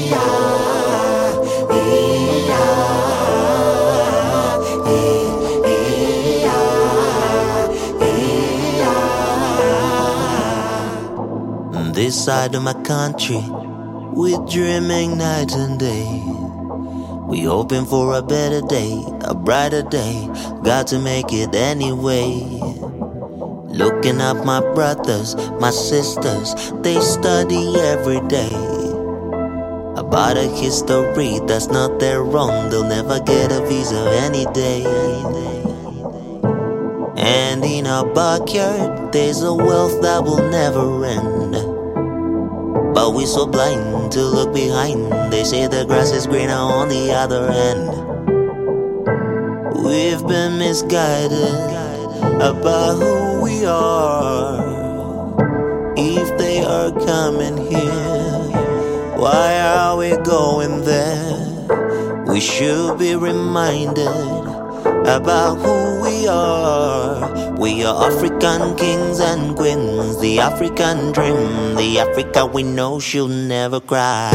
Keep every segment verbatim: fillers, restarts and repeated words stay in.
This side of my country, we're dreaming night and day. We hoping for a better day, a brighter day. Got to make it anyway. Looking up my brothers, my sisters, they study every day about a history that's not their own. They'll never get a visa any day. And in our backyard, there's a wealth that will never end. But we're so blind to look behind. They say the grass is greener on the other end. We've been misguided about who we are. If they are coming here, why are we going there? We should be reminded about who we are. We are African kings and queens, the African dream, the Africa we know she'll never cry.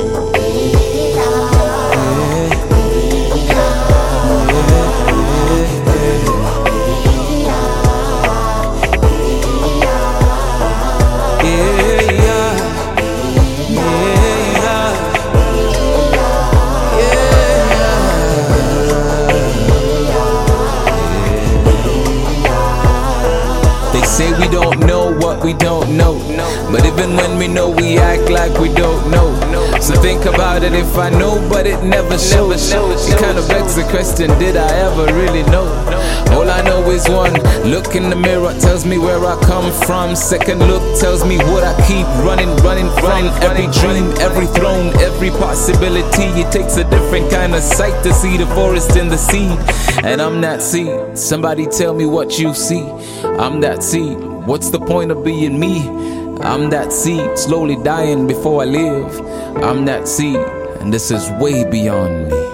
Say we don't know what we don't know, but even when we know, we act like we don't know. So think about it, if I know but it never shows. It kind of begs the question, did I ever really know? All I know is one look in the mirror tells me where I come from. Second look tells me what I keep running, running from. Every dream, every throne, every possibility. It takes a different kind of sight to see the forest and the seed. And I'm that seed. Somebody tell me what you see. I'm that seed. What's the point of being me? I'm that seed, slowly dying before I live. I'm that seed, and this is way beyond me.